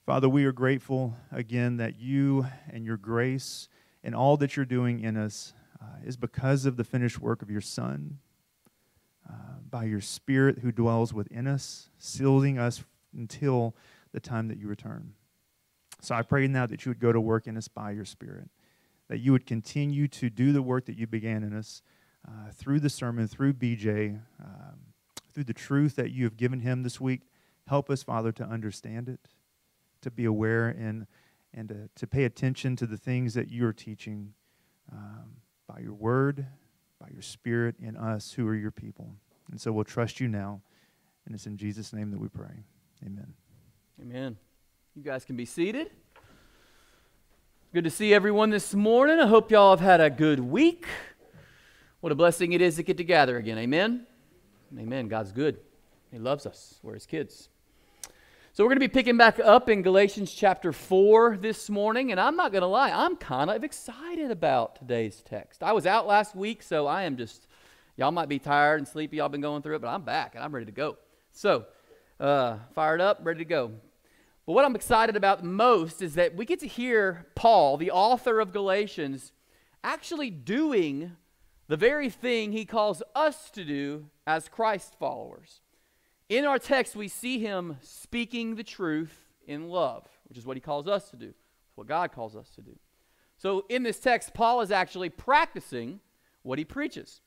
Father, we are grateful again that you and your grace and all that you're doing in us is because of the finished work of your Son, by your Spirit who dwells within us, sealing us until the time that you return. So I pray now that you would go to work in us by your Spirit, that you would continue to do the work that you began in us through the sermon, through BJ, through the truth that you have given him this week. Help us, Father, to understand it, to be aware and to pay attention to the things that you are teaching by your word, by your Spirit in us who are your people. And so we'll trust you now, and it's in Jesus' name that we pray. Amen. Amen. You guys can be seated. Good to see everyone this morning. I hope y'all have had a good week. What a blessing it is to get together again. Amen? Amen. God's good. He loves us. We're his kids. So we're going to be picking back up in Galatians chapter 4 this morning, and I'm not going to lie, I'm kind of excited about today's text. I was out last week, so I am just, y'all might be tired and sleepy, y'all been going through it, but I'm back and I'm ready to go. So, fired up, ready to go. But what I'm excited about most is that we get to hear Paul, the author of Galatians, actually doing the very thing he calls us to do as Christ followers. In our text, we see him speaking the truth in love, which is what he calls us to do. It's what God calls us to do. So in this text, Paul is actually practicing what he preaches.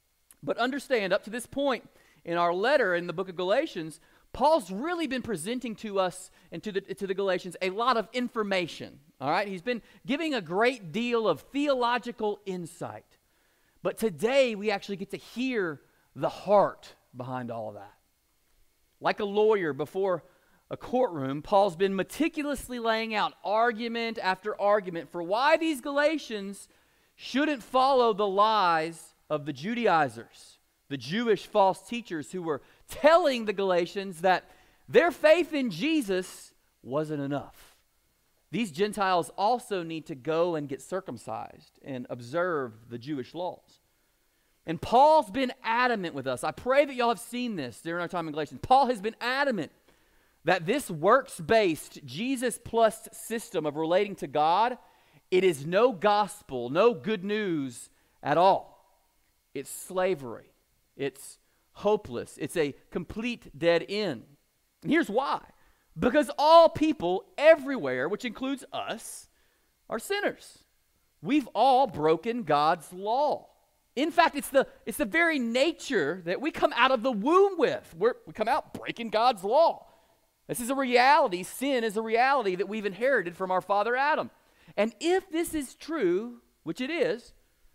But understand, up to this point in our letter in the book of Galatians, Paul's really been presenting to us and to the Galatians a lot of information. All right? He's been giving a great deal of theological insight. But today, we actually get to hear the heart behind all of that. Like a lawyer before a courtroom, Paul's been meticulously laying out argument after argument for why these Galatians shouldn't follow the lies of the Judaizers, the Jewish false teachers who were telling the Galatians that their faith in Jesus wasn't enough. These Gentiles also need to go and get circumcised and observe the Jewish laws. And Paul's been adamant with us. I pray that y'all have seen this during our time in Galatians. Paul has been adamant that this works-based, Jesus-plus system of relating to God, it is no gospel, no good news at all. It's slavery. It's hopeless. It's a complete dead end. And here's why. Because all people everywhere, which includes us, are sinners. We've all broken God's law. In fact, it's the very nature that we come out of the womb with. We come out breaking God's law. This is a reality. Sin is a reality that we've inherited from our father Adam. And if this is true, which it is,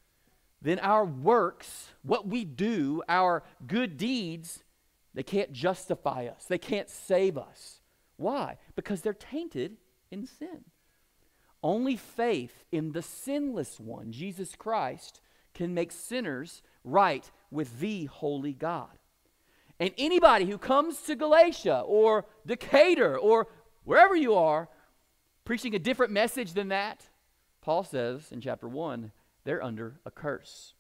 then our works, what we do, our good deeds, they can't justify us. They can't save us. Why? Because they're tainted in sin. Only faith in the sinless one, Jesus Christ, can make sinners right with the holy God. And anybody who comes to Galatia or Decatur or wherever you are preaching a different message than that, Paul says in chapter 1, they're under a curse.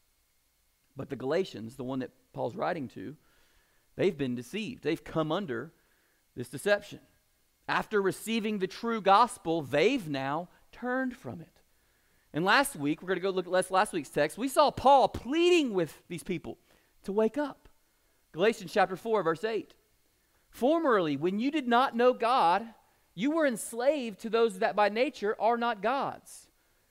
But the Galatians, the one that Paul's writing to, they've been deceived. They've come under this deception. After receiving the true gospel, they've now turned from it. And last week, we're going to go look at last week's text, we saw Paul pleading with these people to wake up. Galatians chapter 4, verse 8. Formerly, when you did not know God, you were enslaved to those that by nature are not God's.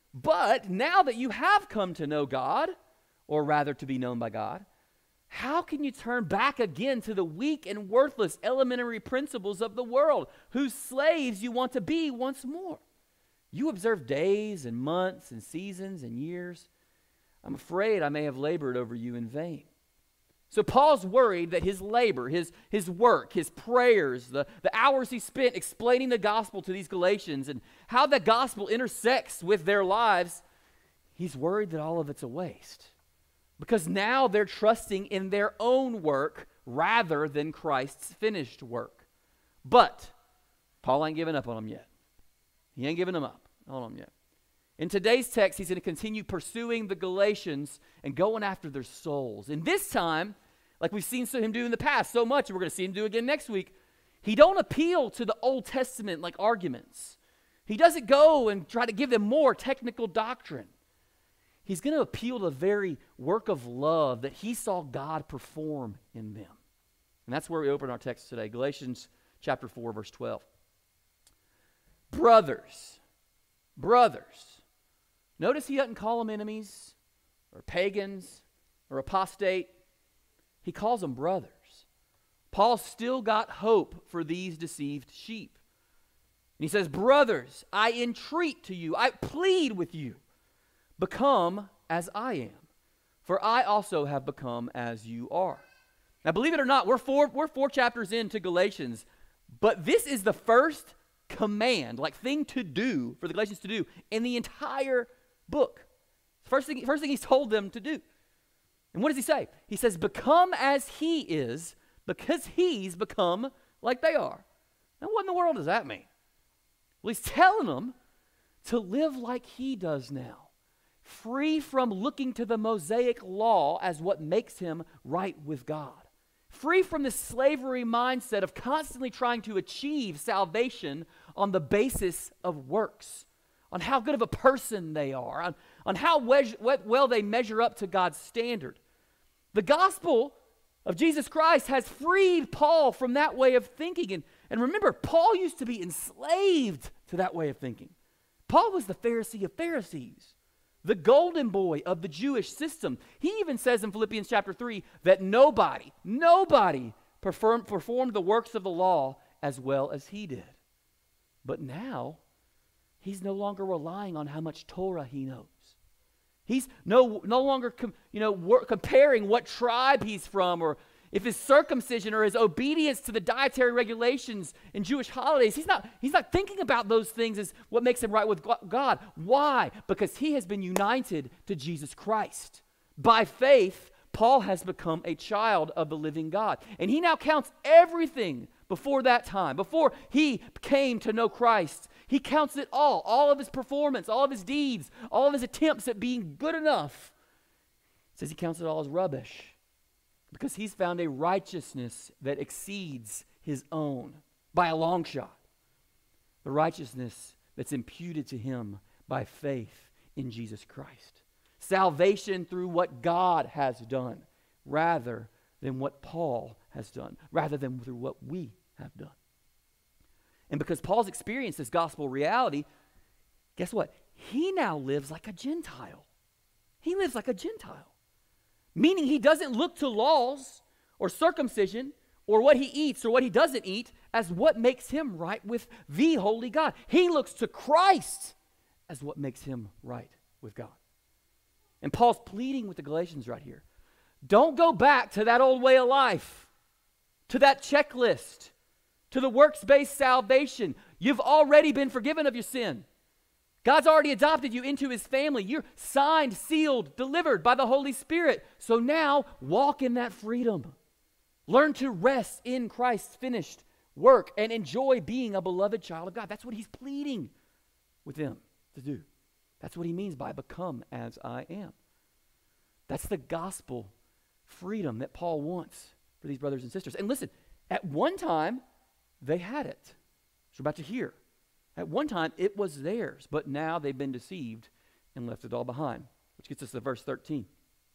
But now that you have come to know God, or rather to be known by God, how can you turn back again to the weak and worthless elementary principles of the world, whose slaves you want to be once more? You observe days and months and seasons and years. I'm afraid I may have labored over you in vain. So Paul's worried that his labor, his work, his prayers, the hours he spent explaining the gospel to these Galatians and how the gospel intersects with their lives, he's worried that all of it's a waste. Because now they're trusting in their own work rather than Christ's finished work. But Paul ain't giving up on them yet. He ain't giving them up on them yet. In today's text, he's going to continue pursuing the Galatians and going after their souls. And this time, like we've seen him do in the past so much, and we're going to see him do again next week, He don't appeal to the Old Testament like arguments. He doesn't go and try to give them more technical doctrine. He's going to appeal to the very work of love that he saw God perform in them. And that's where we open our text today, Galatians chapter 4, verse 12. Brothers. Notice he doesn't call them enemies or pagans or apostate. He calls them brothers. Paul still got hope for these deceived sheep. And he says, brothers, I entreat to you, I plead with you, become as I am, for I also have become as you are. Now, believe it or not, we're four chapters into Galatians, but this is the first command, like thing to do for the Galatians to do in the entire book. First thing he's told them to do. And what does he say? He says, become as he is, because he's become like they are. Now, what in the world does that mean? Well, he's telling them to live like he does now, free from looking to the Mosaic law as what makes him right with God, free from the slavery mindset of constantly trying to achieve salvation on the basis of works, on how good of a person they are, on how well they measure up to God's standard. The gospel of Jesus Christ has freed Paul from that way of thinking. And remember, Paul used to be enslaved to that way of thinking. Paul was the Pharisee of Pharisees, the golden boy of the Jewish system. He even says in Philippians chapter 3 that nobody performed the works of the law as well as he did. But now, he's no longer relying on how much Torah he knows. He's no longer comparing what tribe he's from, or if his circumcision or his obedience to the dietary regulations in Jewish holidays. He's not thinking about those things as what makes him right with God. Why? Because he has been united to Jesus Christ. By faith, Paul has become a child of the living God. And he now counts everything before that time, before he came to know Christ. He counts it all of his performance, all of his deeds, all of his attempts at being good enough. It says he counts it all as rubbish because he's found a righteousness that exceeds his own by a long shot. The righteousness that's imputed to him by faith in Jesus Christ. Salvation through what God has done rather than what Paul has done, rather than through what we have done. And because Paul's experienced this gospel reality, guess what? He now lives like a Gentile. He lives like a Gentile. Meaning he doesn't look to laws or circumcision or what he eats or what he doesn't eat as what makes him right with the holy God. He looks to Christ as what makes him right with God. And Paul's pleading with the Galatians right here. Don't go back to that old way of life, to that checklist, to the works-based salvation. You've already been forgiven of your sin. God's already adopted you into his family. You're signed, sealed, delivered by the Holy Spirit. So now walk in that freedom. Learn to rest in Christ's finished work and enjoy being a beloved child of God. That's what he's pleading with them to do. That's what he means by become as I am. That's the gospel freedom that Paul wants for these brothers and sisters. And listen, at one time, they had it. So we're about to hear. At one time, it was theirs, but now they've been deceived and left it all behind. Which gets us to verse 13.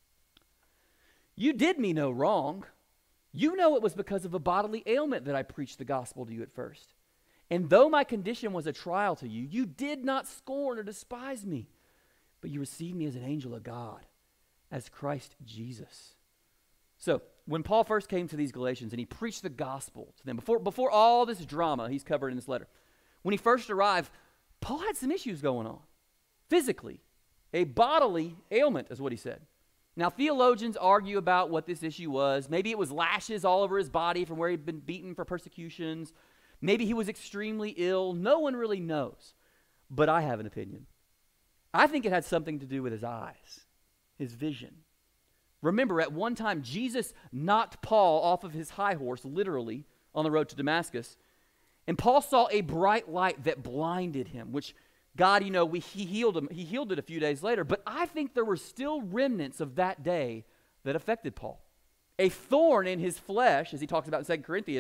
You did me no wrong. You know it was because of a bodily ailment that I preached the gospel to you at first. And though my condition was a trial to you, you did not scorn or despise me, but you received me as an angel of God, as Christ Jesus. So, when Paul first came to these Galatians and he preached the gospel to them, before all this drama he's covered in this letter, when he first arrived, Paul had some issues going on. Physically, a bodily ailment is what he said. Now, theologians argue about what this issue was. Maybe it was lashes all over his body from where he'd been beaten for persecutions. Maybe he was extremely ill. No one really knows. But I have an opinion. I think it had something to do with his eyes, his vision. Remember, at one time, Jesus knocked Paul off of his high horse, literally, on the road to Damascus. And Paul saw a bright light that blinded him, which God, he healed him. He healed it a few days later. But I think there were still remnants of that day that affected Paul. A thorn in his flesh, as he talks about in 2 Corinthians,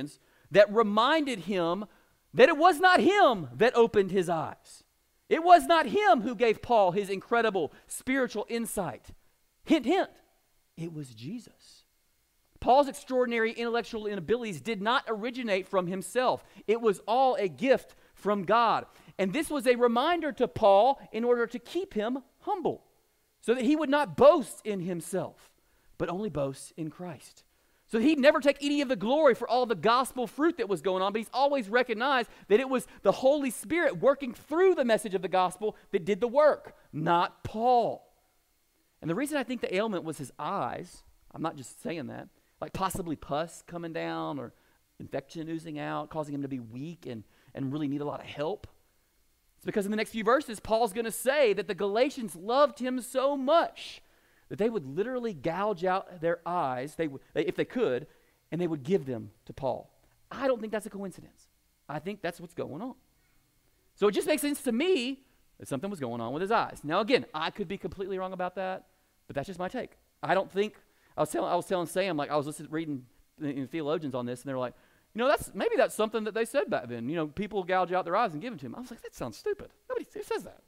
that reminded him that it was not him that opened his eyes. It was not him who gave Paul his incredible spiritual insight. Hint, hint, it was Jesus. Paul's extraordinary intellectual abilities did not originate from himself. It was all a gift from God. And this was a reminder to Paul in order to keep him humble, so that he would not boast in himself, but only boast in Christ. So he'd never take any of the glory for all the gospel fruit that was going on, but he's always recognized that it was the Holy Spirit working through the message of the gospel that did the work, not Paul. And the reason I think the ailment was his eyes, I'm not just saying that, like possibly pus coming down or infection oozing out, causing him to be weak and really need a lot of help. It's because in the next few verses, Paul's going to say that the Galatians loved him so much that they would literally gouge out their eyes, if they could, and they would give them to Paul. I don't think that's a coincidence. I think that's what's going on. So it just makes sense to me that something was going on with his eyes. Now again, I could be completely wrong about that, but that's just my take. I don't think, I was telling Sam, like I was reading theologians on this, and they're like, maybe that's something that they said back then. People gouge out their eyes and give them to him. I was like, that sounds stupid. Nobody says that.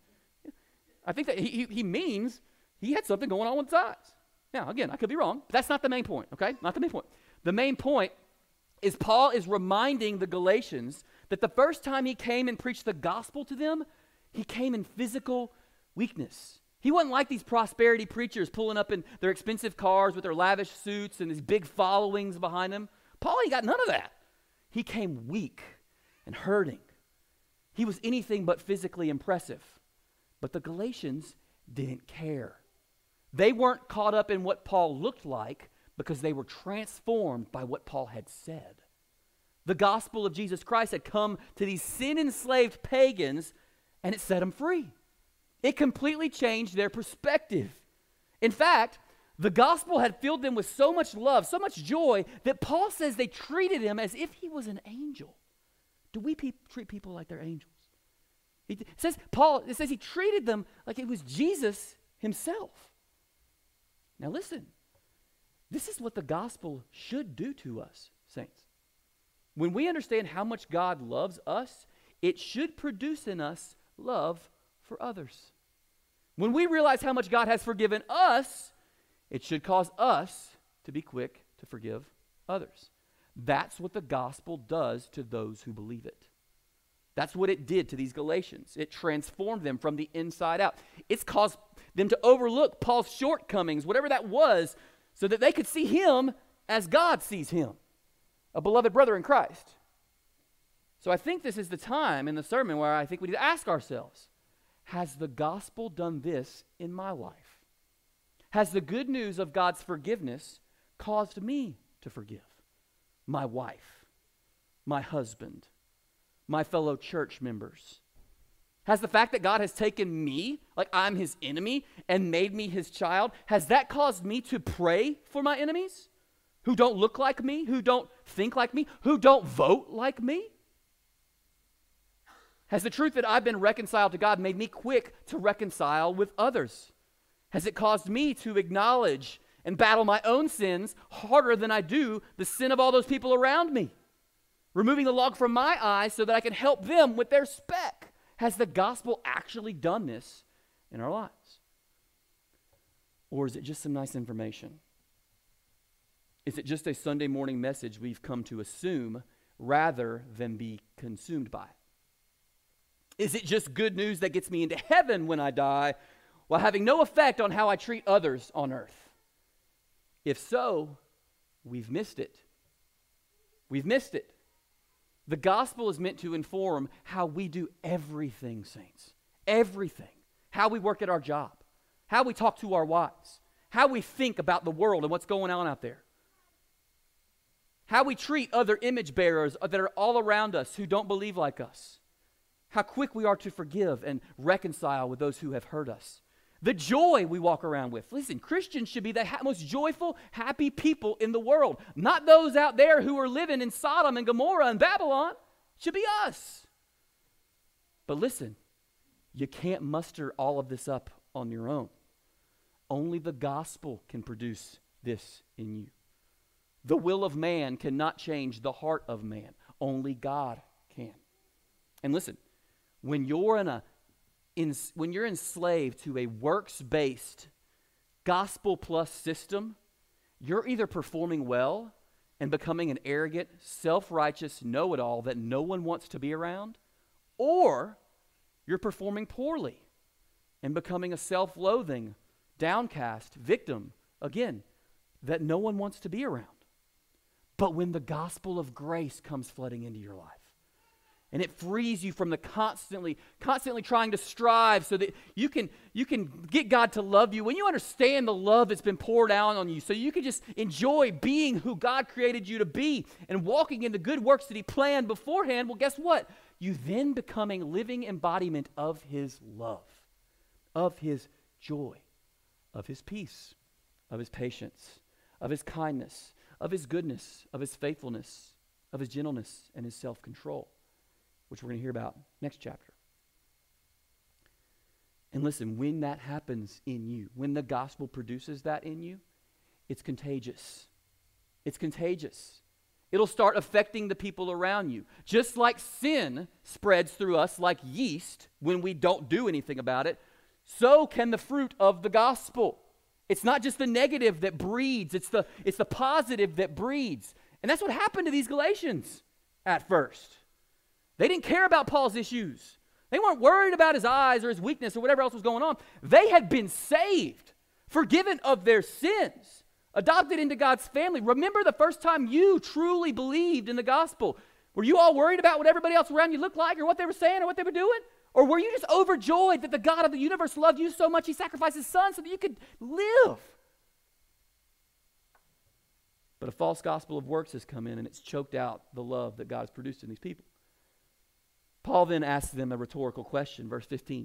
I think that he means he had something going on with his eyes. Now, again, I could be wrong, but that's not the main point, okay? Not the main point. The main point is Paul is reminding the Galatians that the first time he came and preached the gospel to them, he came in physical weakness. He wasn't like these prosperity preachers pulling up in their expensive cars with their lavish suits and these big followings behind them. Paul ain't got none of that. He came weak and hurting. He was anything but physically impressive. But the Galatians didn't care. They weren't caught up in what Paul looked like because they were transformed by what Paul had said. The gospel of Jesus Christ had come to these sin-enslaved pagans, and it set them free. It completely changed their perspective. In fact, the gospel had filled them with so much love, so much joy, that Paul says they treated him as if he was an angel. Do we treat people like they're angels? It says he treated them like it was Jesus himself. Now listen, this is what the gospel should do to us, saints. When we understand how much God loves us, it should produce in us love for others. When we realize how much God has forgiven us, it should cause us to be quick to forgive others. That's what the gospel does to those who believe it. That's what it did to these Galatians. It transformed them from the inside out. It's caused them to overlook Paul's shortcomings, whatever that was, so that they could see him as God sees him, a beloved brother in Christ. So I think this is the time in the sermon where I think we need to ask ourselves, has the gospel done this in my life? Has the good news of God's forgiveness caused me to forgive my wife, my husband, my fellow church members? Has the fact that God has taken me, like I'm his enemy, and made me his child, has that caused me to pray for my enemies who don't look like me, who don't think like me, who don't vote like me? Has the truth that I've been reconciled to God made me quick to reconcile with others? Has it caused me to acknowledge and battle my own sins harder than I do the sin of all those people around me? Removing the log from my eye so that I can help them with their speck. Has the gospel actually done this in our lives? Or is it just some nice information? Is it just a Sunday morning message we've come to assume rather than be consumed by? Is it just good news that gets me into heaven when I die while having no effect on how I treat others on earth? If so, we've missed it. We've missed it. The gospel is meant to inform how we do everything, saints. Everything. How we work at our job. How we talk to our wives. How we think about the world and what's going on out there. How we treat other image bearers that are all around us who don't believe like us. How quick we are to forgive and reconcile with those who have hurt us. The joy we walk around with. Listen, Christians should be the most joyful, happy people in the world. Not those out there who are living in Sodom and Gomorrah and Babylon. It should be us. But listen, you can't muster all of this up on your own. Only the gospel can produce this in you. The will of man cannot change the heart of man. Only God can. And listen, when you're when you're enslaved to a works-based gospel plus system, you're either performing well and becoming an arrogant, self-righteous know-it-all that no one wants to be around, or you're performing poorly and becoming a self-loathing, downcast victim, again, that no one wants to be around. But when the gospel of grace comes flooding into your life, and it frees you from the constantly trying to strive so that you can get God to love you. When you understand the love that's been poured out on you, so you can just enjoy being who God created you to be and walking in the good works that he planned beforehand, well, guess what? You then become a living embodiment of his love, of his joy, of his peace, of his patience, of his kindness, of his goodness, of his faithfulness, of his gentleness, and his self-control, which we're going to hear about next chapter. And listen, when that happens in you, when the gospel produces that in you, it's contagious. It's contagious. It'll start affecting the people around you. Just like sin spreads through us like yeast when we don't do anything about it, so can the fruit of the gospel. It's not just the negative that breeds, it's the positive that breeds. And that's what happened to these Galatians at first. They didn't care about Paul's issues. They weren't worried about his eyes or his weakness or whatever else was going on. They had been saved, forgiven of their sins, adopted into God's family. Remember the first time you truly believed in the gospel. Were you all worried about what everybody else around you looked like or what they were saying or what they were doing? Or were you just overjoyed that the God of the universe loved you so much he sacrificed his son so that you could live? But a false gospel of works has come in and it's choked out the love that God has produced in these people. Paul then asks them a rhetorical question, verse 15.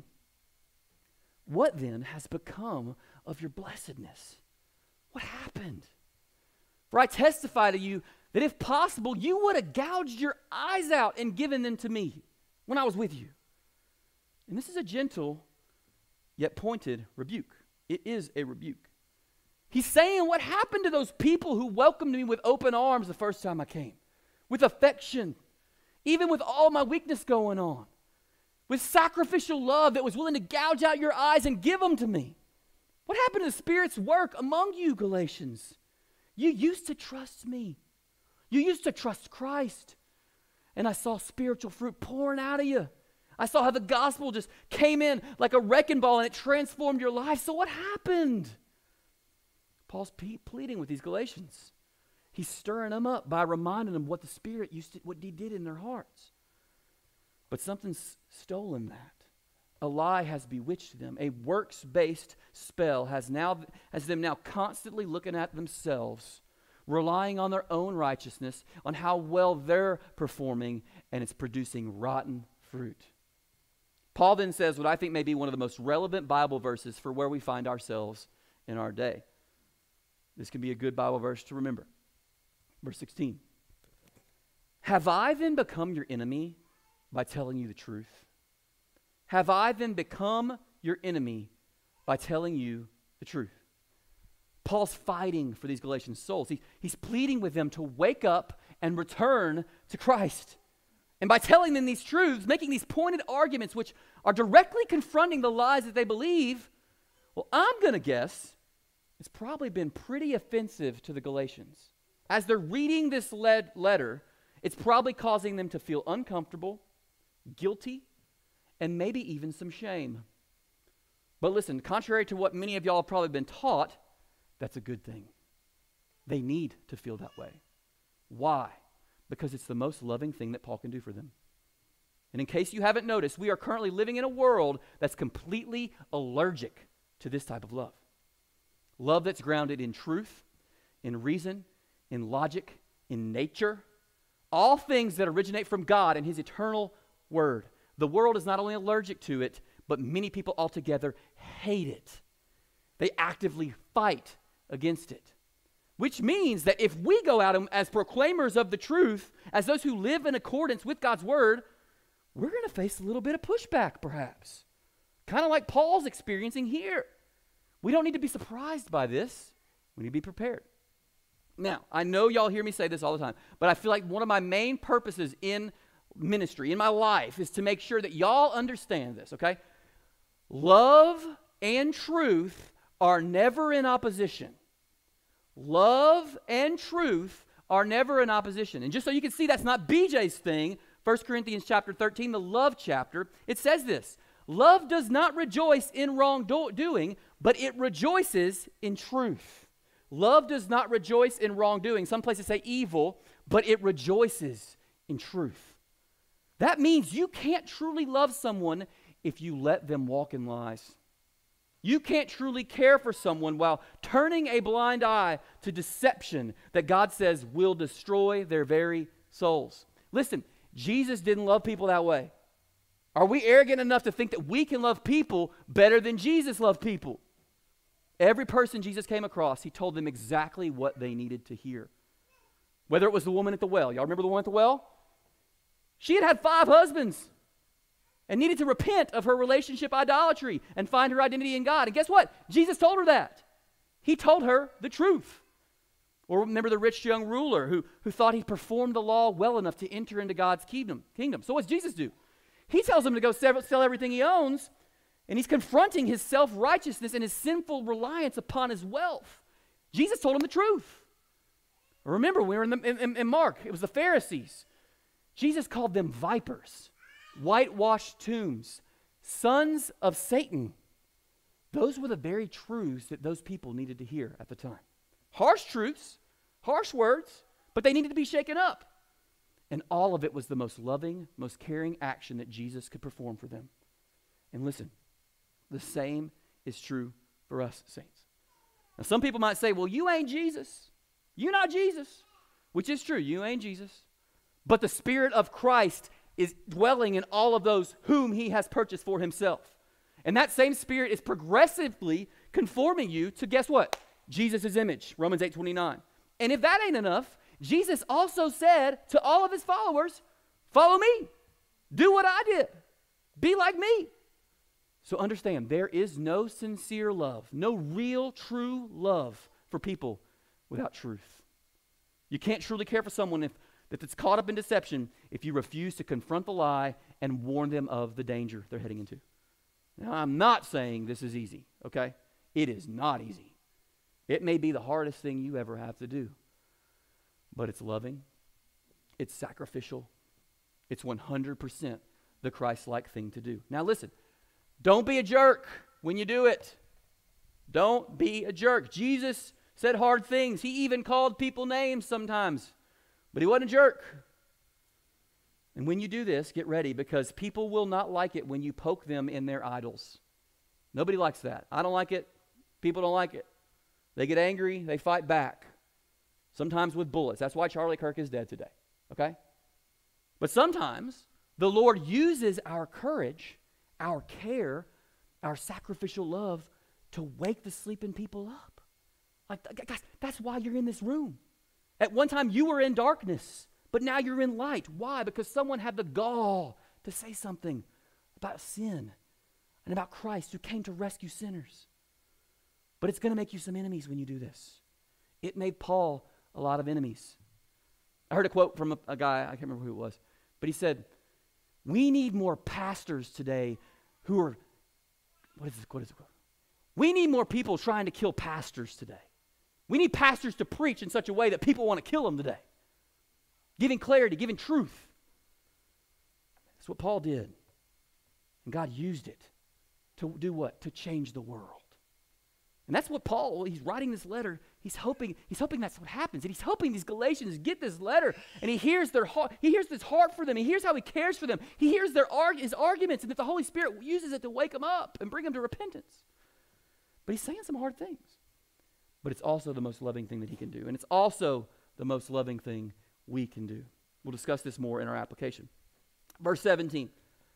What then has become of your blessedness? What happened? For I testify to you that if possible, you would have gouged your eyes out and given them to me when I was with you. And this is a gentle yet pointed rebuke. It is a rebuke. He's saying what happened to those people who welcomed me with open arms the first time I came, with affection, even with all my weakness going on, with sacrificial love that was willing to gouge out your eyes and give them to me. What happened to the Spirit's work among you, Galatians? You used to trust me. You used to trust Christ. And I saw spiritual fruit pouring out of you. I saw how the gospel just came in like a wrecking ball and it transformed your life. So what happened? Paul's pleading with these Galatians. He's stirring them up by reminding them what the Spirit what he did in their hearts. But something's stolen that. A lie has bewitched them. A works-based spell has them now constantly looking at themselves, relying on their own righteousness, on how well they're performing, and it's producing rotten fruit. Paul then says what I think may be one of the most relevant Bible verses for where we find ourselves in our day. This can be a good Bible verse to remember. Verse 16. Have I then become your enemy by telling you the truth? Have I then become your enemy by telling you the truth? Paul's fighting for these Galatian souls. He's pleading with them to wake up and return to Christ. And by telling them these truths, making these pointed arguments which are directly confronting the lies that they believe, well, I'm going to guess it's probably been pretty offensive to the Galatians. As they're reading this letter, it's probably causing them to feel uncomfortable, guilty, and maybe even some shame. But listen, contrary to what many of y'all have probably been taught, that's a good thing. They need to feel that way. Why? Because it's the most loving thing that Paul can do for them. And in case you haven't noticed, we are currently living in a world that's completely allergic to this type of love. Love that's grounded in truth, in reason, in logic, in nature, all things that originate from God and his eternal word. The world is not only allergic to it, but many people altogether hate it. They actively fight against it. Which means that if we go out as proclaimers of the truth, as those who live in accordance with God's word, we're going to face a little bit of pushback perhaps. Kind of like Paul's experiencing here. We don't need to be surprised by this. We need to be prepared. Now, I know y'all hear me say this all the time, but I feel like one of my main purposes in ministry, in my life, is to make sure that y'all understand this, okay? Love and truth are never in opposition. Love and truth are never in opposition. And just so you can see that's not BJ's thing, 1 Corinthians chapter 13, the love chapter, it says this: love does not rejoice in wrongdoing, but it rejoices in truth. Love does not rejoice in wrongdoing. Some places say evil, but it rejoices in truth. That means you can't truly love someone if you let them walk in lies. You can't truly care for someone while turning a blind eye to deception that God says will destroy their very souls. Listen, Jesus didn't love people that way. Are we arrogant enough to think that we can love people better than Jesus loved people? Every person Jesus came across, he told them exactly what they needed to hear. Whether it was the woman at the well. Y'all remember the woman at the well? She had 5 husbands and needed to repent of her relationship idolatry and find her identity in God. And guess what? Jesus told her that. He told her the truth. Or remember the rich young ruler who thought he performed the law well enough to enter into God's kingdom. So what does Jesus do? He tells him to go sell everything he owns, and he's confronting his self-righteousness and his sinful reliance upon his wealth. Jesus told him the truth. Remember, we were in Mark. It was the Pharisees. Jesus called them vipers, whitewashed tombs, sons of Satan. Those were the very truths that those people needed to hear at the time. Harsh truths, harsh words, but they needed to be shaken up. And all of it was the most loving, most caring action that Jesus could perform for them. And listen, the same is true for us, saints. Now, some people might say, well, you ain't Jesus. You're not Jesus, which is true. You ain't Jesus. But the Spirit of Christ is dwelling in all of those whom he has purchased for himself. And that same Spirit is progressively conforming you to, guess what? Jesus' image, Romans 8:29. And if that ain't enough, Jesus also said to all of his followers, follow me. Do what I did. Be like me. So understand, there is no sincere love, no real, true love for people without truth. You can't truly care for someone that's caught up in deception if you refuse to confront the lie and warn them of the danger they're heading into. Now, I'm not saying this is easy, okay? It is not easy. It may be the hardest thing you ever have to do, but it's loving, it's sacrificial, it's 100% the Christ-like thing to do. Now listen, don't be a jerk when you do it. Don't be a jerk. Jesus said hard things. He even called people names sometimes, but he wasn't a jerk. And when you do this, get ready, because people will not like it when you poke them in their idols. Nobody likes that. I don't like it. People don't like it. They get angry. They fight back. Sometimes with bullets. That's why Charlie Kirk is dead today. Okay? But sometimes the Lord uses our courage, our care, our sacrificial love to wake the sleeping people up. Like, guys, that's why you're in this room. At one time you were in darkness, but now you're in light. Why? Because someone had the gall to say something about sin and about Christ who came to rescue sinners. But it's going to make you some enemies when you do this. It made Paul a lot of enemies. I heard a quote from a guy, I can't remember who it was, but he said, we need more pastors today who are, what is it? We need more people trying to kill pastors today. We need pastors to preach in such a way that people want to kill them today. Giving clarity, giving truth. That's what Paul did. And God used it to do what? To change the world. And that's what Paul, he's writing this letter, he's hoping that's what happens. And he's hoping these Galatians get this letter, and he hears their heart, he hears this heart for them, he hears how he cares for them, he hears his arguments, and that the Holy Spirit uses it to wake them up and bring them to repentance. But he's saying some hard things. But it's also the most loving thing that he can do. And it's also the most loving thing we can do. We'll discuss this more in our application. Verse 17.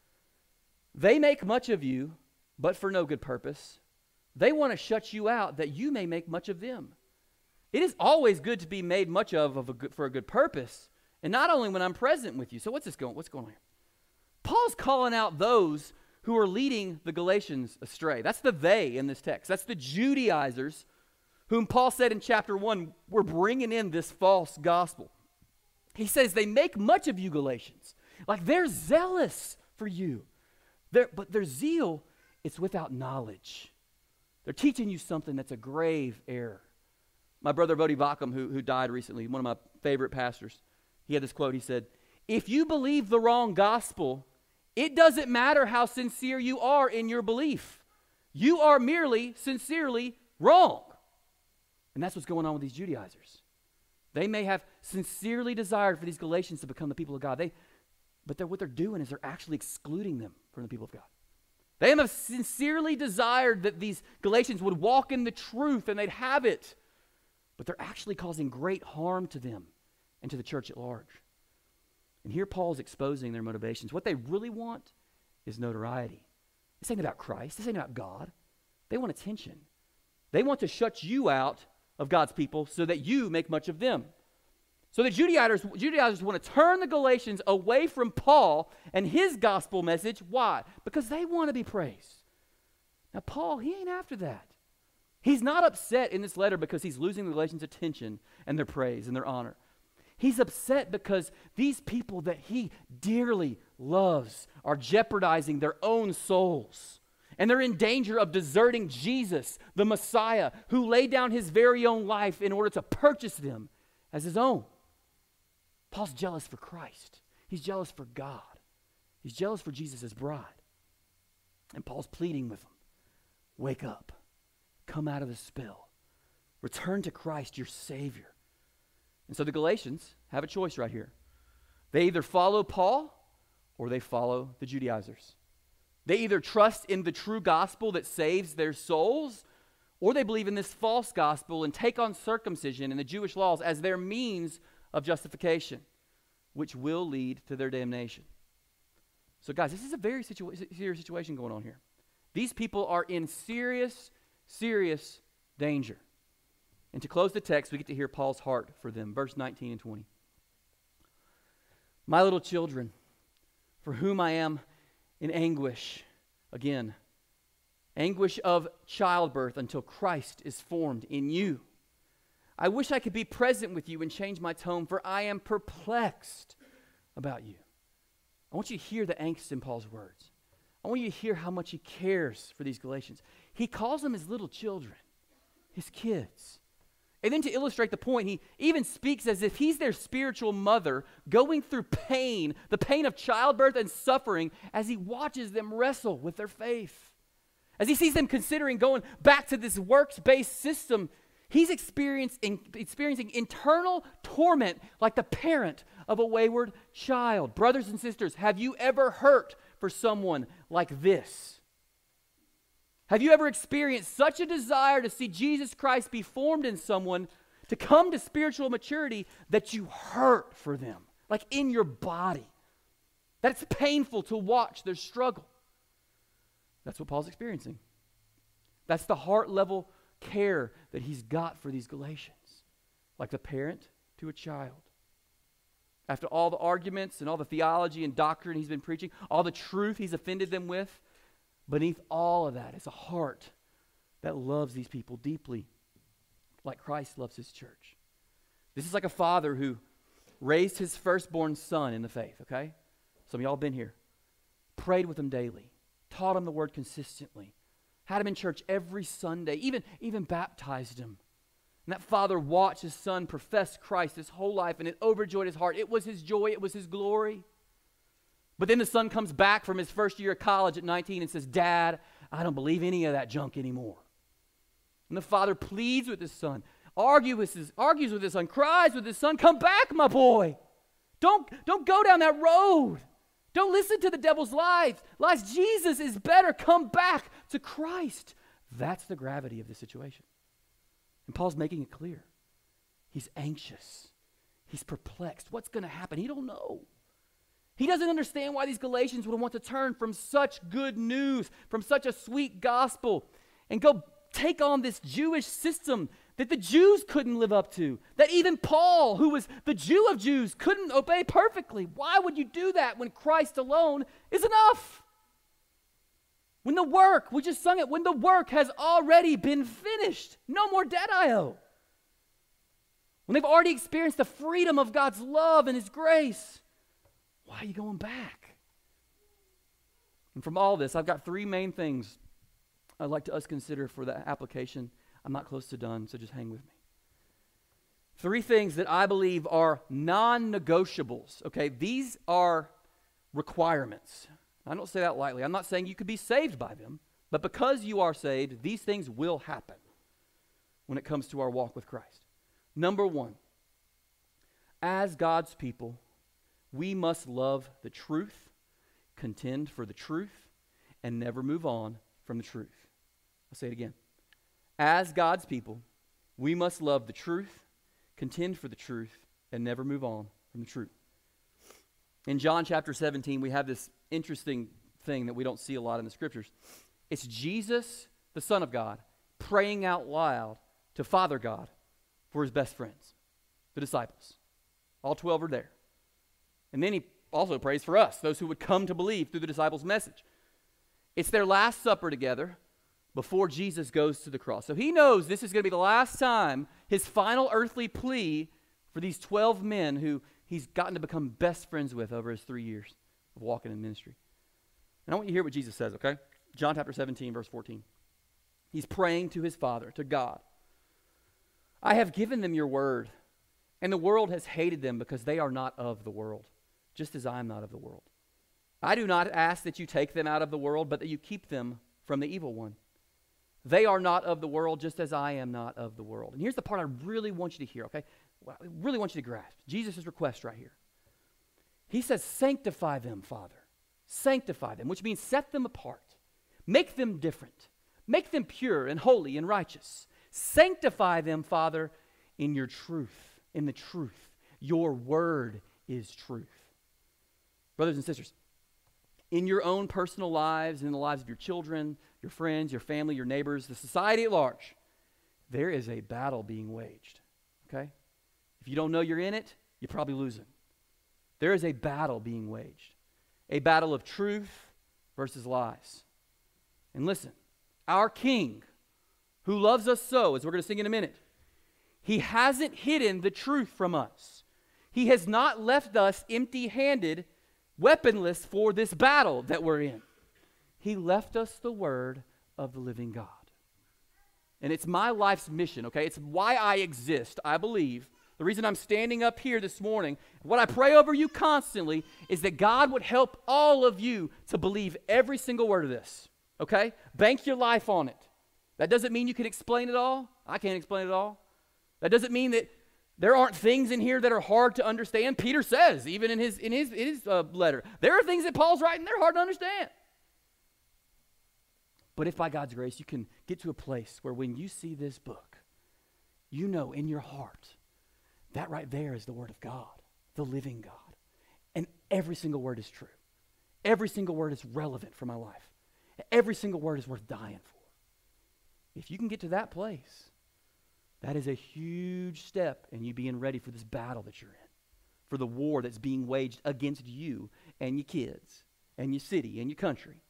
They make much of you, but for no good purpose. They want to shut you out that you may make much of them. It is always good to be made much of for a good purpose, and not only when I'm present with you. So what's going on here? Paul's calling out those who are leading the Galatians astray. That's the they in this text. That's the Judaizers whom Paul said in chapter 1, we're bringing in this false gospel. He says they make much of you, Galatians. Like they're zealous for you. But their zeal, it's without knowledge. They're teaching you something that's a grave error. My brother Bodhi Bacham, who died recently, one of my favorite pastors, he had this quote. He said, if you believe the wrong gospel, it doesn't matter how sincere you are in your belief. You are merely sincerely wrong. And that's what's going on with these Judaizers. They may have sincerely desired for these Galatians to become the people of God. But what they're doing is they're actually excluding them from the people of God. They have sincerely desired that these Galatians would walk in the truth and they'd have it. But they're actually causing great harm to them and to the church at large. And here Paul's exposing their motivations. What they really want is notoriety. This ain't about Christ. This ain't about God. They want attention. They want to shut you out of God's people so that you make much of them. So the Judaizers want to turn the Galatians away from Paul and his gospel message. Why? Because they want to be praised. Now Paul, he ain't after that. He's not upset in this letter because he's losing the Galatians' attention and their praise and their honor. He's upset because these people that he dearly loves are jeopardizing their own souls. And they're in danger of deserting Jesus, the Messiah, who laid down his very own life in order to purchase them as his own. Paul's jealous for Christ. He's jealous for God. He's jealous for Jesus' bride. And Paul's pleading with them. Wake up. Come out of the spell. Return to Christ, your Savior. And so the Galatians have a choice right here. They either follow Paul or they follow the Judaizers. They either trust in the true gospel that saves their souls, or they believe in this false gospel and take on circumcision and the Jewish laws as their means of justification, which will lead to their damnation. So guys, this is a very serious situation going on here. These people are in serious danger. And to close the text, we get to hear Paul's heart for them. Verse 19 and 20. My little children, for whom I am in anguish, again, anguish of childbirth until Christ is formed in you. I wish I could be present with you and change my tone, for I am perplexed about you. I want you to hear the angst in Paul's words. I want you to hear how much he cares for these Galatians. He calls them his little children, his kids. And then to illustrate the point, he even speaks as if he's their spiritual mother going through pain, the pain of childbirth and suffering, as he watches them wrestle with their faith. As he sees them considering going back to this works-based system, he's experiencing internal torment like the parent of a wayward child. Brothers and sisters, have you ever hurt for someone like this? Have you ever experienced such a desire to see Jesus Christ be formed in someone, to come to spiritual maturity, that you hurt for them, like in your body? That it's painful to watch their struggle. That's what Paul's experiencing. That's the heart level care that he's got for these Galatians, like the parent to a child. After all the arguments and all the theology and doctrine he's been preaching, all the truth he's offended them with, beneath all of that is a heart that loves these people deeply, like Christ loves his church. This is like a father who raised his firstborn son in the faith, okay? Some of y'all have been here. Prayed with him daily, taught him the word consistently, had him in church every Sunday, even baptized him. And that father watched his son profess Christ his whole life, and it overjoyed his heart. It was his joy. It was his glory. But then the son comes back from his first year of college at 19 and says, Dad, I don't believe any of that junk anymore. And the father pleads with his son, argues with his son, cries with his son, come back, my boy. Don't go down that road. Don't listen to the devil's lies. Jesus is better. Come back to Christ. That's the gravity of the situation. And Paul's making it clear. He's anxious. He's perplexed. What's going to happen? He don't know. He doesn't understand why these Galatians would want to turn from such good news, from such a sweet gospel, and go take on this Jewish system that the Jews couldn't live up to, that even Paul, who was the Jew of Jews, couldn't obey perfectly. Why would you do that when Christ alone is enough? When the work, we just sung it, when the work has already been finished. No more debt I owe. When they've already experienced the freedom of God's love and His grace, why are you going back? And from all this, I've got three main things I'd like us to consider for the application. I'm not close to done, so just hang with me. Three things that I believe are non-negotiables, okay? These are requirements. I don't say that lightly. I'm not saying you could be saved by them, but because you are saved, these things will happen when it comes to our walk with Christ. Number one, as God's people, we must love the truth, contend for the truth, and never move on from the truth. I'll say it again. As God's people, we must love the truth, contend for the truth, and never move on from the truth. In John chapter 17, we have this interesting thing that we don't see a lot in the scriptures. It's Jesus, the Son of God, praying out loud to Father God for His best friends, the disciples. All 12 are there. And then He also prays for us, those who would come to believe through the disciples' message. It's their last supper together before Jesus goes to the cross. So He knows this is going to be the last time, His final earthly plea for these 12 men who He's gotten to become best friends with over His 3 years of walking in ministry. And I want you to hear what Jesus says, okay? John chapter 17, verse 14. He's praying to His Father, to God. I have given them your word, and the world has hated them because they are not of the world, just as I am not of the world. I do not ask that you take them out of the world, but that you keep them from the evil one. They are not of the world, just as I am not of the world. And here's the part I really want you to hear, okay? I really want you to grasp Jesus' request right here. He says, sanctify them, Father. Sanctify them, which means set them apart. Make them different. Make them pure and holy and righteous. Sanctify them, Father, in your truth, in the truth. Your word is truth. Brothers and sisters, in your own personal lives, in the lives of your children, your friends, your family, your neighbors, the society at large, there is a battle being waged, okay? If you don't know you're in it, you're probably losing. There is a battle being waged, a battle of truth versus lies. And listen, our King, who loves us so, as we're going to sing in a minute, He hasn't hidden the truth from us. He has not left us empty-handed, weaponless for this battle that we're in. He left us the word of the living God. And it's my life's mission, okay? It's why I exist, I believe. The reason I'm standing up here this morning, what I pray over you constantly is that God would help all of you to believe every single word of this, okay? Bank your life on it. That doesn't mean you can explain it all. I can't explain it all. That doesn't mean that there aren't things in here that are hard to understand. Peter says, even in his letter, there are things that Paul's writing, they're hard to understand. But if by God's grace you can get to a place where when you see this book, you know in your heart, that right there is the Word of God, the living God. And every single word is true. Every single word is relevant for my life. Every single word is worth dying for. If you can get to that place, that is a huge step in you being ready for this battle that you're in, for the war that's being waged against you and your kids and your city and your country.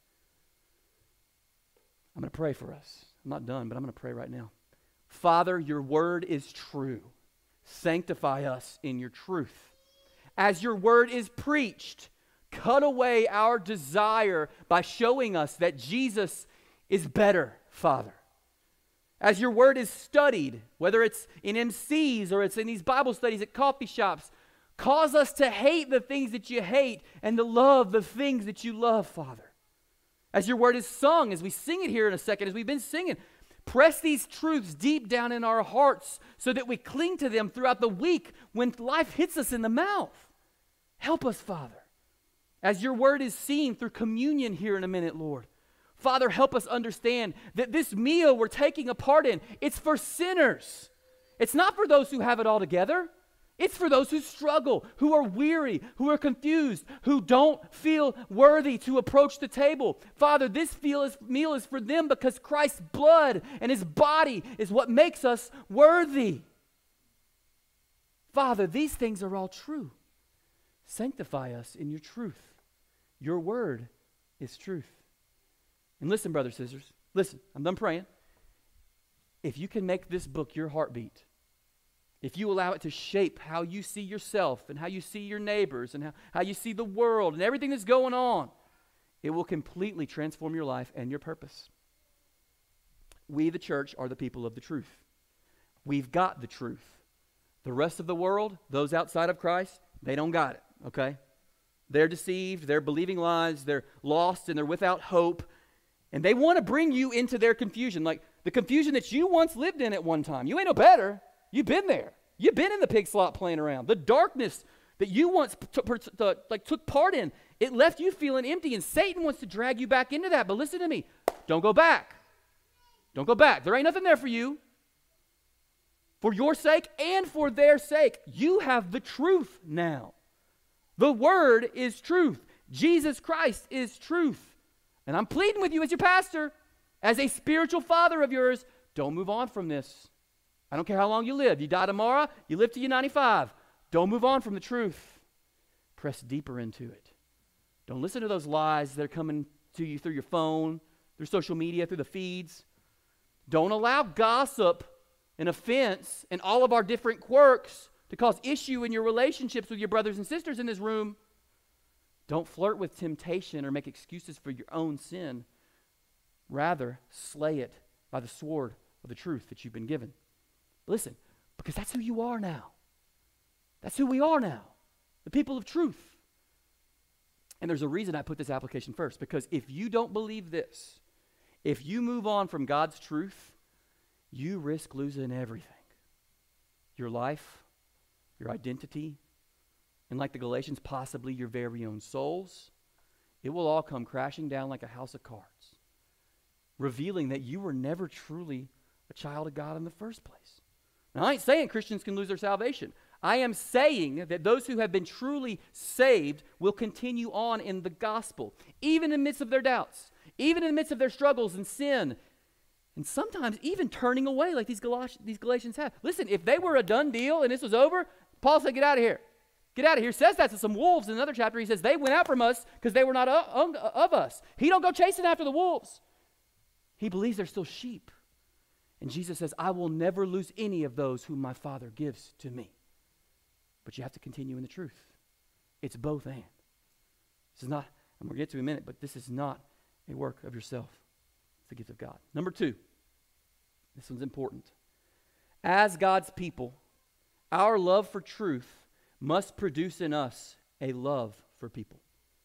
I'm going to pray for us. I'm not done, but I'm going to pray right now. Father, your word is true. Sanctify us in your truth. As your word is preached, cut away our desire by showing us that Jesus is better, Father. As your word is studied, whether it's in MCs or it's in these Bible studies at coffee shops, cause us to hate the things that you hate and to love the things that you love, Father. As your word is sung, as we sing it here in a second, as we've been singing, press these truths deep down in our hearts so that we cling to them throughout the week when life hits us in the mouth. Help us, Father. As your word is seen through communion here in a minute, Lord. Father, help us understand that this meal we're taking a part in, it's for sinners. It's not for those who have it all together. It's for those who struggle, who are weary, who are confused, who don't feel worthy to approach the table. Father, this meal is for them because Christ's blood and his body is what makes us worthy. Father, these things are all true. Sanctify us in your truth. Your word is truth. And listen, brothers and sisters, listen, I'm done praying. If you can make this book your heartbeat, if you allow it to shape how you see yourself and how you see your neighbors and how you see the world and everything that's going on, it will completely transform your life and your purpose. We, the church, are the people of the truth. We've got the truth. The rest of the world, those outside of Christ, they don't got it, okay? They're deceived, they're believing lies, they're lost, and they're without hope. And they want to bring you into their confusion, like the confusion that you once lived in at one time. You ain't no better. You've been there. You've been in the pig slop playing around. The darkness that you once took part in, it left you feeling empty, and Satan wants to drag you back into that. But listen to me. Don't go back. Don't go back. There ain't nothing there for you. For your sake and for their sake, you have the truth now. The Word is truth. Jesus Christ is truth. And I'm pleading with you as your pastor, as a spiritual father of yours, don't move on from this. I don't care how long you live. You die tomorrow, you live till you're 95. Don't move on from the truth. Press deeper into it. Don't listen to those lies that are coming to you through your phone, through social media, through the feeds. Don't allow gossip and offense and all of our different quirks to cause issue in your relationships with your brothers and sisters in this room. Don't flirt with temptation or make excuses for your own sin. Rather, slay it by the sword of the truth that you've been given. Listen, because that's who you are now. That's who we are now, the people of truth. And there's a reason I put this application first, because if you don't believe this, if you move on from God's truth, you risk losing everything. Your life, your identity, and like the Galatians, possibly your very own souls. It will all come crashing down like a house of cards, revealing that you were never truly a child of God in the first place. Now, I ain't saying Christians can lose their salvation. I am saying that those who have been truly saved will continue on in the gospel, even in the midst of their doubts, even in the midst of their struggles and sin, and sometimes even turning away like these Galatians have. Listen, if they were a done deal and this was over, Paul said, get out of here. Get out of here. He says that to some wolves in another chapter. He says, they went out from us because they were not of us. He don't go chasing after the wolves. He believes they're still sheep. And Jesus says, I will never lose any of those whom my Father gives to me. But you have to continue in the truth. It's both and. This is not, and we'll get to it in a minute, but this is not a work of yourself. It's the gift of God. Number 2, this one's important. As God's people, our love for truth must produce in us a love for people.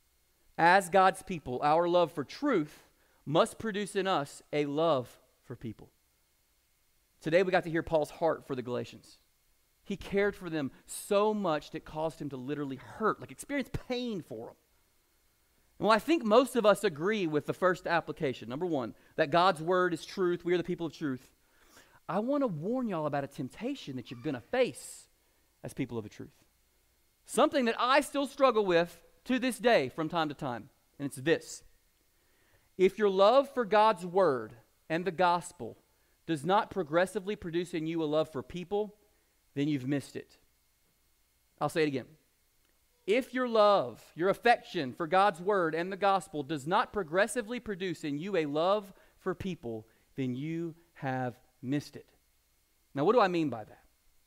As God's people, our love for truth must produce in us a love for people. Today we got to hear Paul's heart for the Galatians. He cared for them so much that it caused him to literally hurt, like experience pain for them. Well, I think most of us agree with the first application. Number 1, that God's word is truth. We are the people of truth. I want to warn y'all about a temptation that you're going to face as people of the truth. Something that I still struggle with to this day from time to time, and it's this. If your love for God's word and the gospel does not progressively produce in you a love for people, then you've missed it. I'll say it again. If your love, your affection for God's word and the gospel does not progressively produce in you a love for people, then you have missed it. Now, what do I mean by that?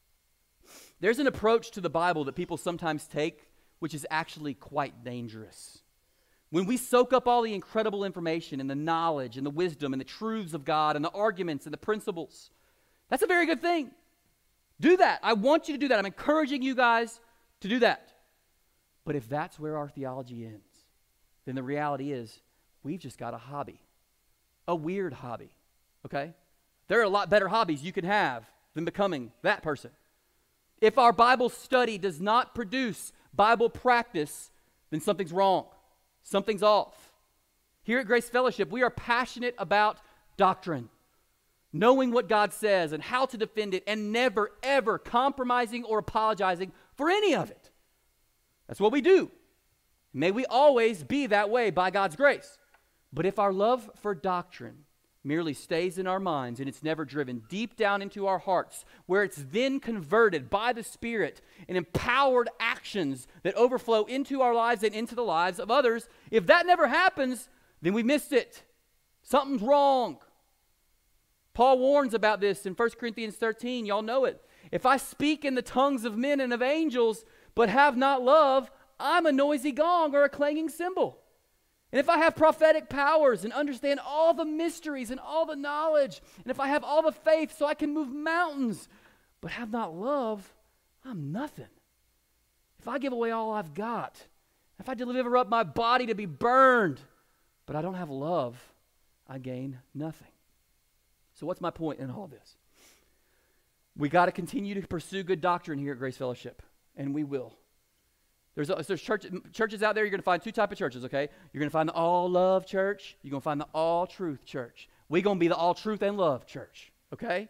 There's an approach to the Bible that people sometimes take, which is actually quite dangerous. When we soak up all the incredible information and the knowledge and the wisdom and the truths of God and the arguments and the principles, that's a very good thing. Do that. I want you to do that. I'm encouraging you guys to do that. But if that's where our theology ends, then the reality is we've just got a hobby, a weird hobby, okay? There are a lot better hobbies you can have than becoming that person. If our Bible study does not produce Bible practice, then something's wrong. Something's off. Here at Grace Fellowship, we are passionate about doctrine, knowing what God says and how to defend it, and never, ever compromising or apologizing for any of it. That's what we do. May we always be that way by God's grace. But if our love for doctrine merely stays in our minds and it's never driven deep down into our hearts, where it's then converted by the Spirit and empowered actions that overflow into our lives and into the lives of others, if that never happens, then we missed it. Something's wrong. Paul warns about this in 1 Corinthians 13. Y'all know it. If I speak in the tongues of men and of angels, but have not love, I'm a noisy gong or a clanging cymbal. And if I have prophetic powers and understand all the mysteries and all the knowledge, and if I have all the faith so I can move mountains, but have not love, I'm nothing. If I give away all I've got, if I deliver up my body to be burned, but I don't have love, I gain nothing. So what's my point in all this? We got to continue to pursue good doctrine here at Grace Fellowship, and we will. There's churches out there. You're going to find two types of churches, okay? You're going to find the all-love church. You're going to find the all-truth church. We're going to be the all-truth and love church, okay?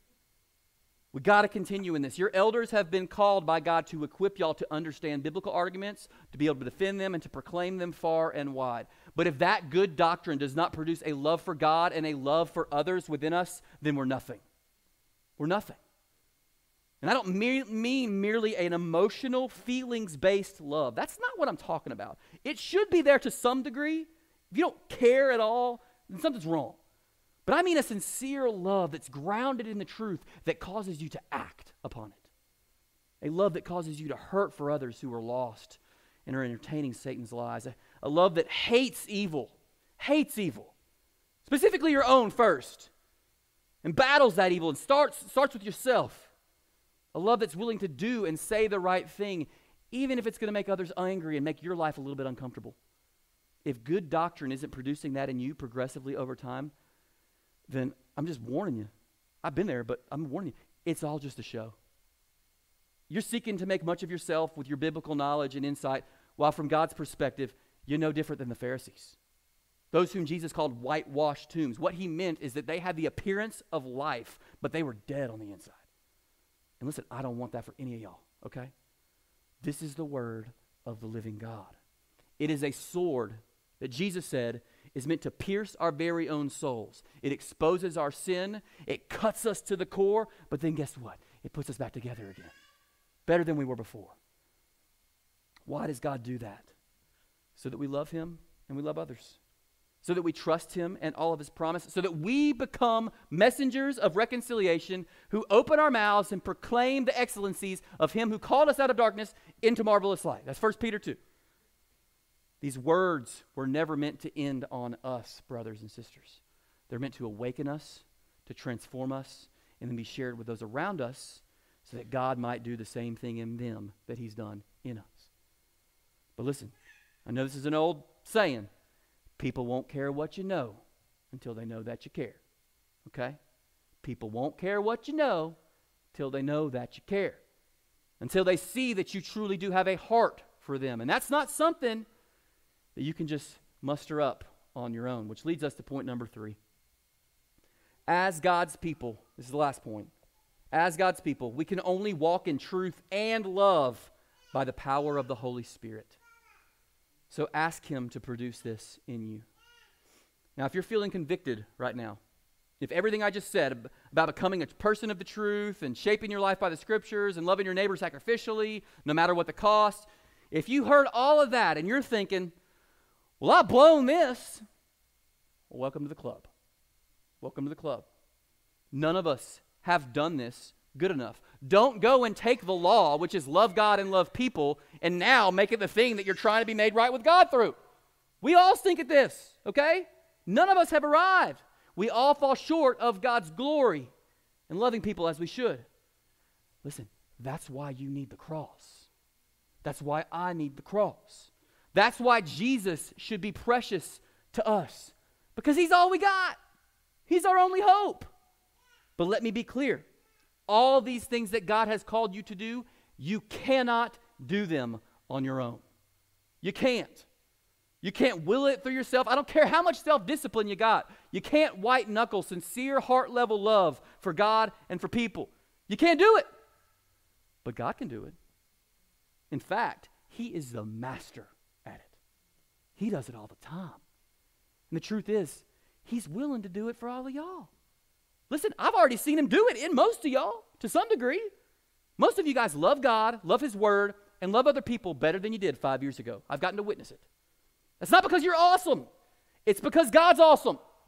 We got to continue in this. Your elders have been called by God to equip y'all to understand biblical arguments, to be able to defend them, and to proclaim them far and wide. But if that good doctrine does not produce a love for God and a love for others within us, then we're nothing. We're nothing. And I don't mean merely an emotional, feelings-based love. That's not what I'm talking about. It should be there to some degree. If you don't care at all, then something's wrong. But I mean a sincere love that's grounded in the truth that causes you to act upon it. A love that causes you to hurt for others who are lost and are entertaining Satan's lies. A love that hates evil, specifically your own first, and battles that evil and starts with yourself. A love that's willing to do and say the right thing, even if it's going to make others angry and make your life a little bit uncomfortable. If good doctrine isn't producing that in you progressively over time, then I'm just warning you. I've been there, but I'm warning you. It's all just a show. You're seeking to make much of yourself with your biblical knowledge and insight, while from God's perspective, you're no different than the Pharisees. Those whom Jesus called whitewashed tombs. What he meant is that they had the appearance of life, but they were dead on the inside. And listen, I don't want that for any of y'all, okay? This is the word of the living God. It is a sword that Jesus said is meant to pierce our very own souls. It exposes our sin. It cuts us to the core. But then guess what? It puts us back together again. Better than we were before. Why does God do that? So that we love him and we love others. So that we trust him and all of his promises, so that we become messengers of reconciliation who open our mouths and proclaim the excellencies of him who called us out of darkness into marvelous light. That's 1 Peter 2. These words were never meant to end on us, brothers and sisters. They're meant to awaken us, to transform us, and then be shared with those around us so that God might do the same thing in them that he's done in us. But listen, I know this is an old saying. People won't care what you know until they know that you care. Okay? People won't care what you know till they know that you care. Until they see that you truly do have a heart for them. And that's not something that you can just muster up on your own, which leads us to point number 3. As God's people, this is the last point. As God's people, we can only walk in truth and love by the power of the Holy Spirit. So ask him to produce this in you. Now, if you're feeling convicted right now, if everything I just said about becoming a person of the truth and shaping your life by the scriptures and loving your neighbor sacrificially, no matter what the cost, if you heard all of that and you're thinking, well, I've blown this, well, welcome to the club. Welcome to the club. None of us have done this good enough. Don't go and take the law, which is love God and love people, and now make it the thing that you're trying to be made right with God through. We all stink at this, okay? None of us have arrived. We all fall short of God's glory and loving people as we should. Listen, that's why you need the cross. That's why I need the cross. That's why Jesus should be precious to us, because he's all we got. He's our only hope. But let me be clear. All these things that God has called you to do, you cannot do them on your own. You can't. You can't will it through yourself. I don't care how much self-discipline you got. You can't white-knuckle sincere heart-level love for God and for people. You can't do it. But God can do it. In fact, he is the master at it. He does it all the time. And the truth is, he's willing to do it for all of y'all. Listen, I've already seen him do it in most of y'all to some degree. Most of you guys love God, love his word, and love other people better than you did 5 years ago. I've gotten to witness it. That's not because you're awesome. It's because God's awesome.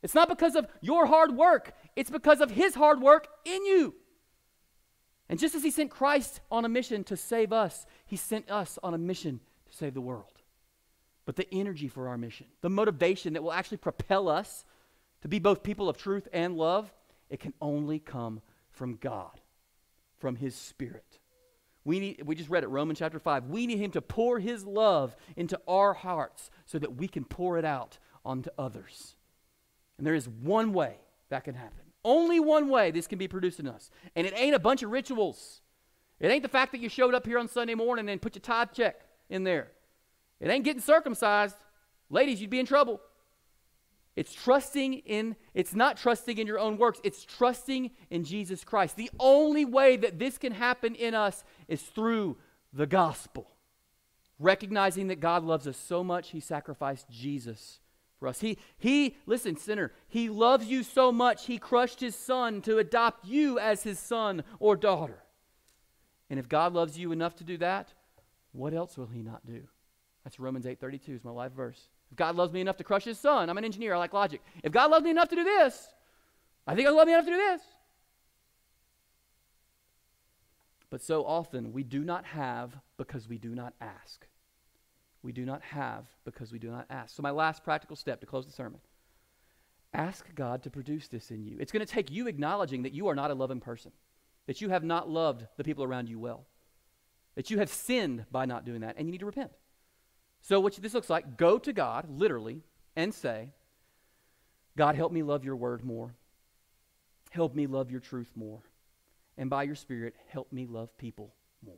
It's not because of your hard work. It's because of his hard work in you. And just as he sent Christ on a mission to save us, he sent us on a mission to save the world. But the energy for our mission, the motivation that will actually propel us to be both people of truth and love, it can only come from God, from his Spirit. We just read it, Romans chapter 5. We need him to pour his love into our hearts so that we can pour it out onto others. And there is one way that can happen. Only one way this can be produced in us. And it ain't a bunch of rituals. It ain't the fact that you showed up here on Sunday morning and put your tithe check in there. It ain't getting circumcised. Ladies, you'd be in trouble. It's not trusting in your own works. It's trusting in Jesus Christ. The only way that this can happen in us is through the gospel. Recognizing that God loves us so much, he sacrificed Jesus for us. Listen, sinner, he loves you so much, he crushed his son to adopt you as his son or daughter. And if God loves you enough to do that, what else will he not do? That's Romans 8:32 is my life verse. If God loves me enough to crush his son, I'm an engineer, I like logic. If God loves me enough to do this, I think he'll love me enough to do this. But so often we do not have because we do not ask. We do not have because we do not ask. So my last practical step to close the sermon. Ask God to produce this in you. It's going to take you acknowledging that you are not a loving person, that you have not loved the people around you well, that you have sinned by not doing that, and you need to repent. So what this looks like, go to God, literally, and say, God, help me love your word more. Help me love your truth more. And by your Spirit, help me love people more.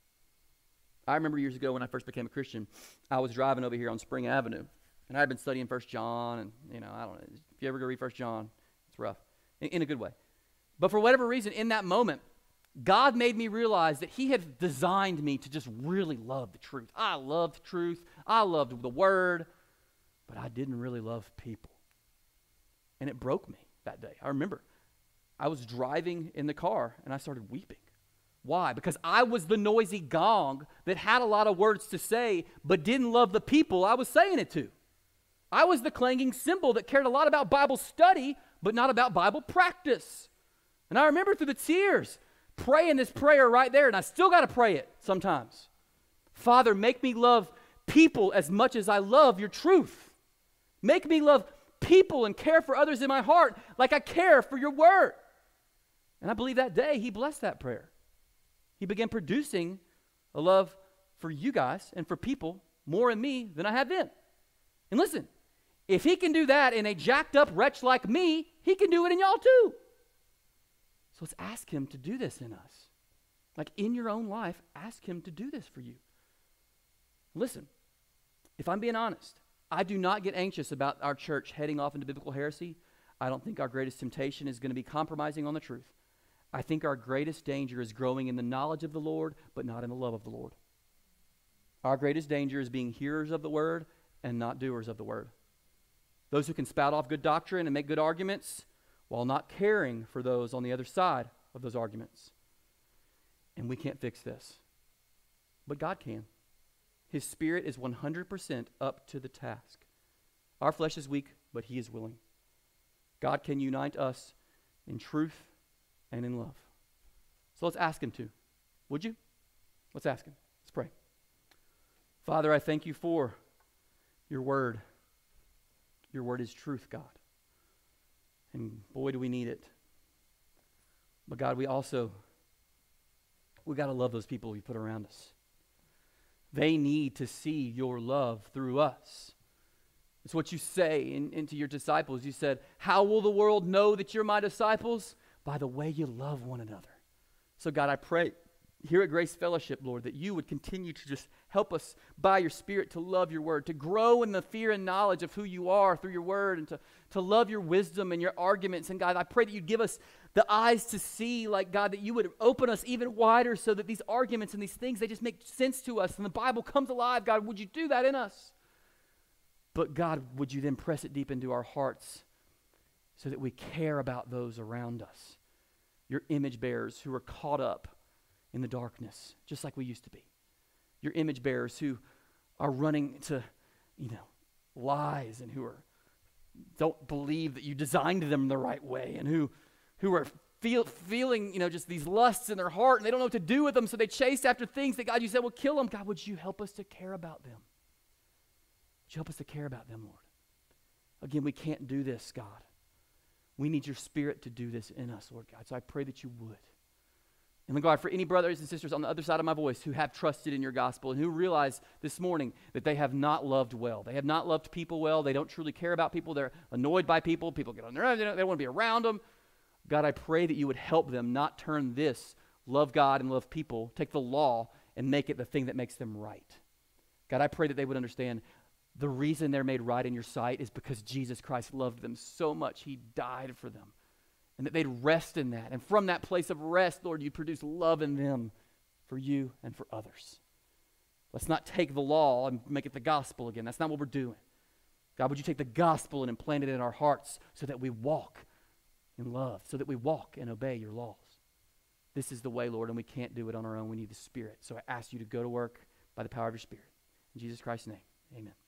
I remember years ago when I first became a Christian, I was driving over here on Spring Avenue, and I had been studying 1 John, and I don't know, if you ever go read 1 John, it's rough, in a good way. But for whatever reason, in that moment, God made me realize that he had designed me to just really love the truth. I loved truth. I loved the word, but I didn't really love people. And it broke me that day. I remember I was driving in the car, and I started weeping. Why? Because I was the noisy gong that had a lot of words to say, but didn't love the people I was saying it to. I was the clanging cymbal that cared a lot about Bible study, but not about Bible practice. And I remember through the tears, praying this prayer right there, and I still got to pray it sometimes. Father, make me love people as much as I love your truth. Make me love people and care for others in my heart like I care for your word. And I believe that day he blessed that prayer. He began producing a love for you guys and for people more in me than I had then. And listen, if he can do that in a jacked up wretch like me, he can do it in y'all too. So let's ask him to do this in us. Like in your own life, ask him to do this for you. Listen, if I'm being honest, I do not get anxious about our church heading off into biblical heresy. I don't think our greatest temptation is going to be compromising on the truth. I think our greatest danger is growing in the knowledge of the Lord, but not in the love of the Lord. Our greatest danger is being hearers of the word and not doers of the word. Those who can spout off good doctrine and make good arguments while not caring for those on the other side of those arguments. And we can't fix this. But God can. His Spirit is 100% up to the task. Our flesh is weak, but he is willing. God can unite us in truth and in love. So let's ask him to. Would you? Let's ask him. Let's pray. Father, I thank you for your word. Your word is truth, God. And boy, do we need it. But God, we got to love those people you put around us. They need to see your love through us. It's what you say into your disciples. You said, how will the world know that you're my disciples? By the way you love one another. So God, I pray here at Grace Fellowship, Lord, that you would continue to just help us by your Spirit to love your word, to grow in the fear and knowledge of who you are through your word, and to love your wisdom and your arguments. And God, I pray that you'd give us the eyes to see, like God, that you would open us even wider so that these arguments and these things, they just make sense to us and the Bible comes alive. God, would you do that in us? But God, would you then press it deep into our hearts so that we care about those around us, your image bearers who are caught up in the darkness, just like we used to be. Your image bearers who are running to, lies and who are don't believe that you designed them the right way, and who are feeling, just these lusts in their heart, and they don't know what to do with them, so they chase after things that, God, you said will kill them. God, would you help us to care about them? Would you help us to care about them, Lord? Again, we can't do this, God. We need your Spirit to do this in us, Lord God. So I pray that you would. And God, for any brothers and sisters on the other side of my voice who have trusted in your gospel and who realize this morning that they have not loved well. They have not loved people well. They don't truly care about people. They're annoyed by people. People get on their own. They don't want to be around them. God, I pray that you would help them not turn this, love God and love people, take the law and make it the thing that makes them right. God, I pray that they would understand the reason they're made right in your sight is because Jesus Christ loved them so much, he died for them. And that they'd rest in that. And from that place of rest, Lord, you produce love in them for you and for others. Let's not take the law and make it the gospel again. That's not what we're doing. God, would you take the gospel and implant it in our hearts so that we walk in love, so that we walk and obey your laws. This is the way, Lord, and we can't do it on our own. We need the Spirit. So I ask you to go to work by the power of your Spirit. In Jesus Christ's name, amen.